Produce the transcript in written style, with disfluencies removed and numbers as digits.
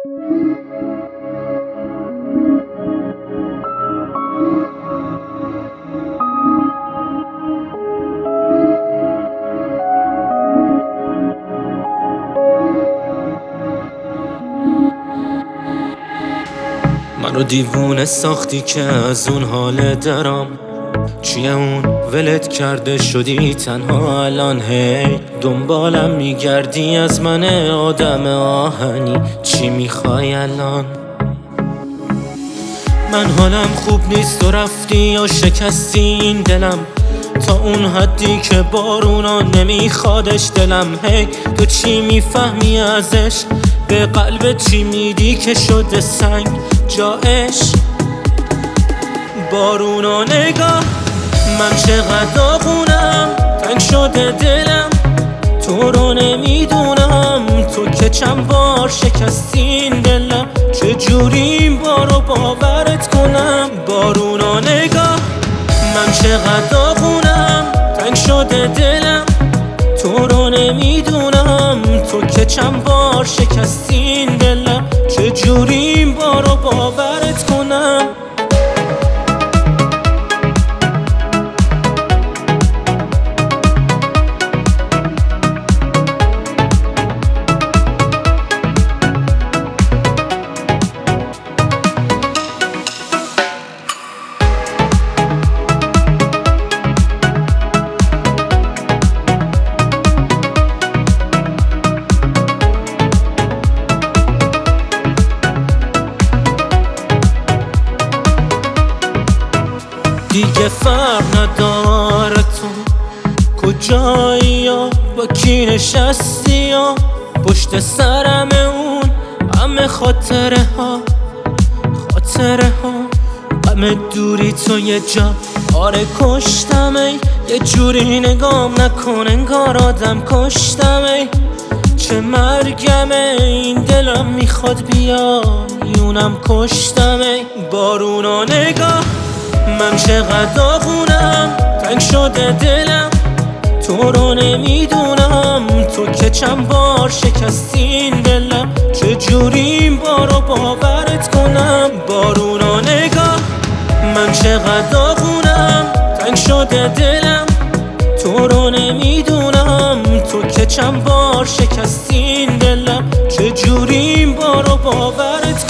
منو دیوونه ساختی که از اون حال درام. چیه اون ولت کرده شدی تنها الان؟ هی دنبالم میگردی از من آدم آهنی، چی میخوای الان؟ من حالم خوب نیست و رفتی یا شکستی این دلم تا اون حدی که بارونا نمیخوادش دلم. هی تو چی میفهمی ازش؟ به قلب چی میدی که شده سنگ جایش؟ بارونا نگاه، من چقدر داغونم، تنگ شده دلم، تو رو نمیدونم. تو که چند بار شکستین دلم، چجوری این بارو باورت کنم؟ بارونا نگاه، من چقدر داغونم، تنگ شده دلم، تو رو نمیدونم. تو که چند بار شکستین دلم، چجوری این بارو باورت کنم؟ دیگه فرق نداره تو کجایی یا با کی نشستی یا پشت سرم اون همه خاطره ها غم دوری تو یه جا آره کشتم. ای یه جوری نگام نکن انگار آدم کشتم. ای چه مرگمه این دلم میخواد بیا یونم کشتم. ای بارونا نگاه، من چقدر داغونم، تنگ شده دلم، تو رو نمیدونم. تو که چند بار شکستین دلم، چجوری این بارو باورت کنم؟ بارونا نگاه، من چقدر داغونم، تنگ شده دلم، تو رو نمیدونم. تو که چند بار شکستین دلم، چجوری این بارو باورت